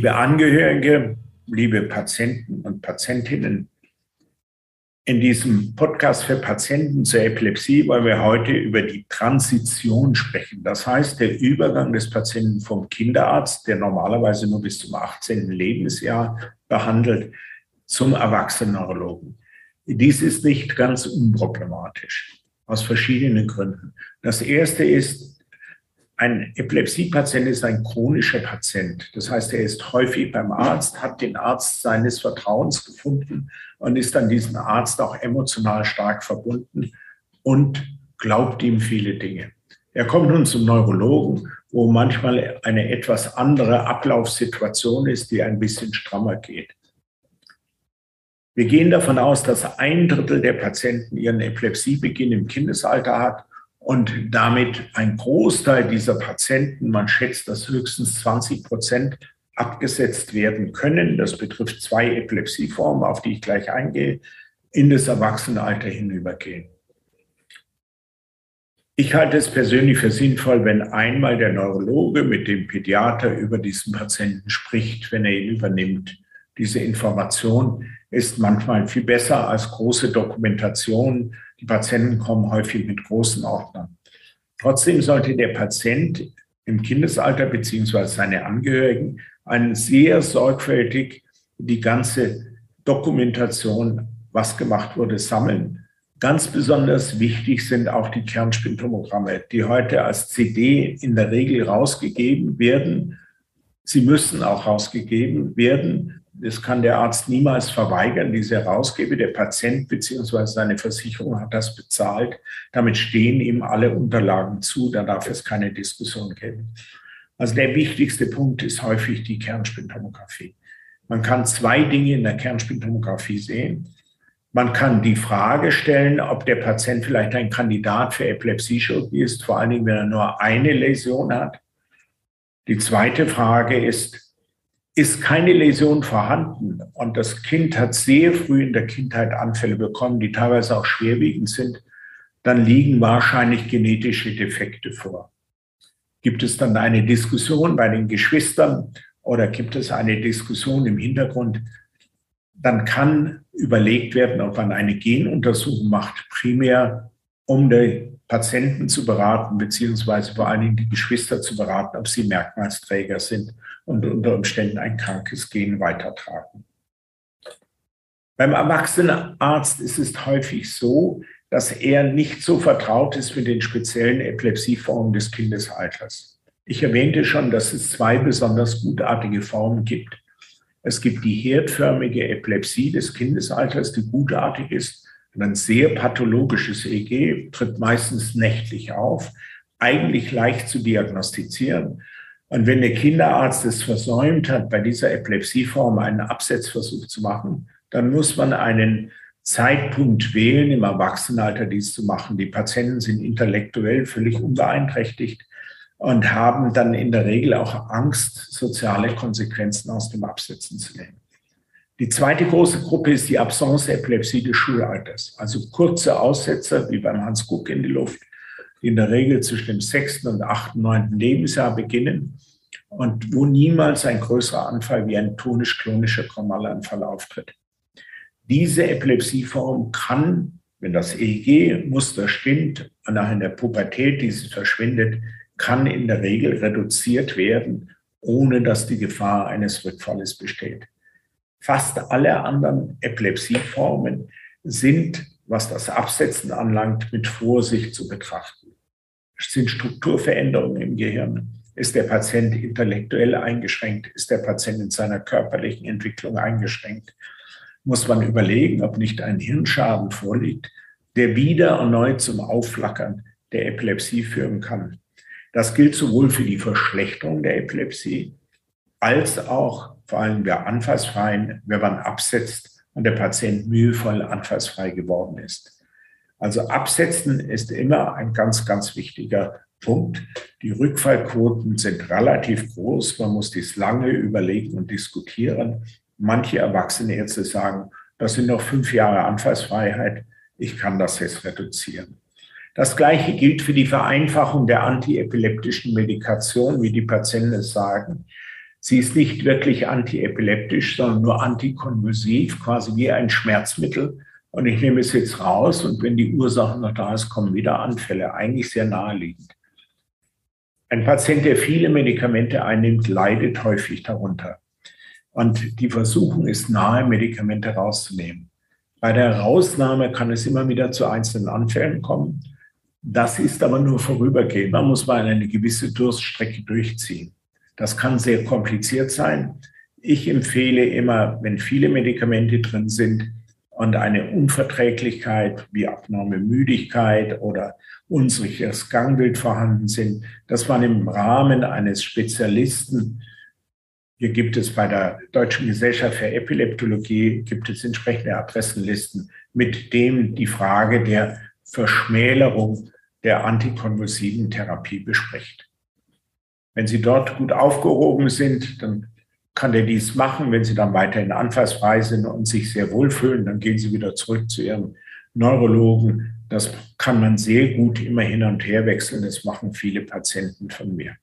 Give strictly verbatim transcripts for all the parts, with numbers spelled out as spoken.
Liebe Angehörige, liebe Patienten und Patientinnen, in diesem Podcast für Patienten zur Epilepsie wollen wir heute über die Transition sprechen. Das heißt, der Übergang des Patienten vom Kinderarzt, der normalerweise nur bis zum achtzehnten Lebensjahr behandelt, zum Erwachsenenneurologen. Dies ist nicht ganz unproblematisch, aus verschiedenen Gründen. Das erste ist, ein Epilepsiepatient ist ein chronischer Patient. Das heißt, er ist häufig beim Arzt, hat den Arzt seines Vertrauens gefunden und ist an diesen Arzt auch emotional stark verbunden und glaubt ihm viele Dinge. Er kommt nun zum Neurologen, wo manchmal eine etwas andere Ablaufsituation ist, die ein bisschen strammer geht. Wir gehen davon aus, dass ein Drittel der Patienten ihren Epilepsiebeginn im Kindesalter hat und damit ein Großteil dieser Patienten, man schätzt, dass höchstens zwanzig Prozent abgesetzt werden können. Das betrifft zwei Epilepsieformen, auf die ich gleich eingehe, in das Erwachsenenalter hinübergehen. Ich halte es persönlich für sinnvoll, wenn einmal der Neurologe mit dem Pädiater über diesen Patienten spricht, wenn er ihn übernimmt. Diese Information ist manchmal viel besser als große Dokumentation. Die Patienten kommen häufig mit großen Ordnern. Trotzdem sollte der Patient im Kindesalter bzw. seine Angehörigen einen sehr sorgfältig die ganze Dokumentation, was gemacht wurde, sammeln. Ganz besonders wichtig sind auch die Kernspintomogramme, die heute als C D in der Regel rausgegeben werden. Sie müssen auch rausgegeben werden. Das kann der Arzt niemals verweigern, diese herausgebe. Der Patient bzw. seine Versicherung hat das bezahlt. Damit stehen ihm alle Unterlagen zu. Da darf es keine Diskussion geben. Also der wichtigste Punkt ist häufig die Kernspintomographie. Man kann zwei Dinge in der Kernspintomographie sehen. Man kann die Frage stellen, ob der Patient vielleicht ein Kandidat für Epilepsiechirurgie ist, vor allen Dingen, wenn er nur eine Läsion hat. Die zweite Frage ist, ist keine Läsion vorhanden und das Kind hat sehr früh in der Kindheit Anfälle bekommen, die teilweise auch schwerwiegend sind, dann liegen wahrscheinlich genetische Defekte vor. Gibt es dann eine Diskussion bei den Geschwistern oder gibt es eine Diskussion im Hintergrund, dann kann überlegt werden, ob man eine Genuntersuchung macht, primär um den Patienten zu beraten, beziehungsweise vor allen Dingen die Geschwister zu beraten, ob sie Merkmalsträger sind und unter Umständen ein krankes Gen weitertragen. Beim Erwachsenenarzt ist es häufig so, dass er nicht so vertraut ist mit den speziellen Epilepsieformen des Kindesalters. Ich erwähnte schon, dass es zwei besonders gutartige Formen gibt. Es gibt die herdförmige Epilepsie des Kindesalters, die gutartig ist. Ein sehr pathologisches E E G tritt meistens nächtlich auf, eigentlich leicht zu diagnostizieren. Und wenn der Kinderarzt es versäumt hat, bei dieser Epilepsieform einen Absetzversuch zu machen, dann muss man einen Zeitpunkt wählen, im Erwachsenenalter dies zu machen. Die Patienten sind intellektuell völlig unbeeinträchtigt und haben dann in der Regel auch Angst, soziale Konsequenzen aus dem Absetzen zu nehmen. Die zweite große Gruppe ist die Absence-Epilepsie des Schulalters, also kurze Aussetzer wie beim Hans Guck in die Luft, die in der Regel zwischen dem sechsten und achten, neunten Lebensjahr beginnen und wo niemals ein größerer Anfall wie ein tonisch-klonischer Chromalanfall auftritt. Diese Epilepsieform kann, wenn das E E G-Muster stimmt und nach in der Pubertät dieses verschwindet, kann in der Regel reduziert werden, ohne dass die Gefahr eines Rückfalles besteht. Fast alle anderen Epilepsieformen sind, was das Absetzen anlangt, mit Vorsicht zu betrachten. Es sind Strukturveränderungen im Gehirn. Ist der Patient intellektuell eingeschränkt? Ist der Patient in seiner körperlichen Entwicklung eingeschränkt? Muss man überlegen, ob nicht ein Hirnschaden vorliegt, der wieder erneut zum Aufflackern der Epilepsie führen kann. Das gilt sowohl für die Verschlechterung der Epilepsie als auch vor allem bei Anfallsfreien, wenn man absetzt und der Patient mühevoll anfallsfrei geworden ist. Also Absetzen ist immer ein ganz, ganz wichtiger Punkt. Die Rückfallquoten sind relativ groß. Man muss dies lange überlegen und diskutieren. Manche erwachsene Ärzte sagen, das sind noch fünf Jahre Anfallsfreiheit. Ich kann das jetzt reduzieren. Das Gleiche gilt für die Vereinfachung der antiepileptischen Medikation, wie die Patienten es sagen. Sie ist nicht wirklich antiepileptisch, sondern nur antikonvulsiv, quasi wie ein Schmerzmittel. Und ich nehme es jetzt raus und wenn die Ursache noch da ist, kommen wieder Anfälle. Eigentlich sehr naheliegend. Ein Patient, der viele Medikamente einnimmt, leidet häufig darunter. Und die Versuchung ist nahe, Medikamente rauszunehmen. Bei der Rausnahme kann es immer wieder zu einzelnen Anfällen kommen. Das ist aber nur vorübergehend. Man muss mal eine gewisse Durststrecke durchziehen. Das kann sehr kompliziert sein. Ich empfehle immer, wenn viele Medikamente drin sind und eine Unverträglichkeit wie abnorme Müdigkeit oder unsicheres Gangbild vorhanden sind, dass man im Rahmen eines Spezialisten, hier gibt es bei der Deutschen Gesellschaft für Epileptologie, gibt es entsprechende Adressenlisten, mit dem die Frage der Verschmälerung der antikonvulsiven Therapie bespricht. Wenn Sie dort gut aufgehoben sind, dann kann der dies machen. Wenn Sie dann weiterhin anfallsfrei sind und sich sehr wohlfühlen, dann gehen Sie wieder zurück zu Ihrem Neurologen. Das kann man sehr gut immer hin und her wechseln. Das machen viele Patienten von mir.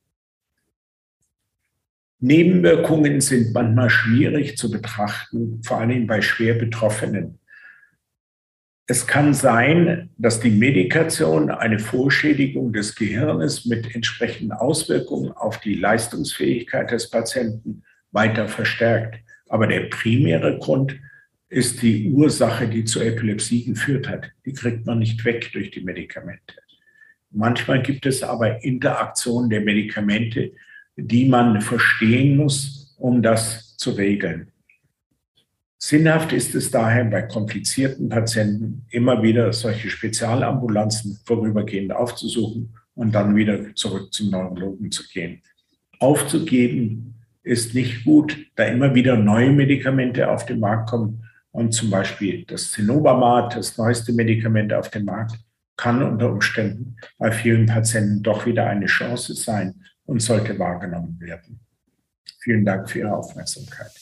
Nebenwirkungen sind manchmal schwierig zu betrachten, vor allem bei schwer Betroffenen. Es kann sein, dass die Medikation eine Vorschädigung des Gehirnes mit entsprechenden Auswirkungen auf die Leistungsfähigkeit des Patienten weiter verstärkt. Aber der primäre Grund ist die Ursache, die zur Epilepsie geführt hat. Die kriegt man nicht weg durch die Medikamente. Manchmal gibt es aber Interaktionen der Medikamente, die man verstehen muss, um das zu regeln. Sinnhaft ist es daher, bei komplizierten Patienten immer wieder solche Spezialambulanzen vorübergehend aufzusuchen und dann wieder zurück zum Neurologen zu gehen. Aufzugeben ist nicht gut, da immer wieder neue Medikamente auf den Markt kommen und zum Beispiel das Cenobamate, das neueste Medikament auf dem Markt, kann unter Umständen bei vielen Patienten doch wieder eine Chance sein und sollte wahrgenommen werden. Vielen Dank für Ihre Aufmerksamkeit.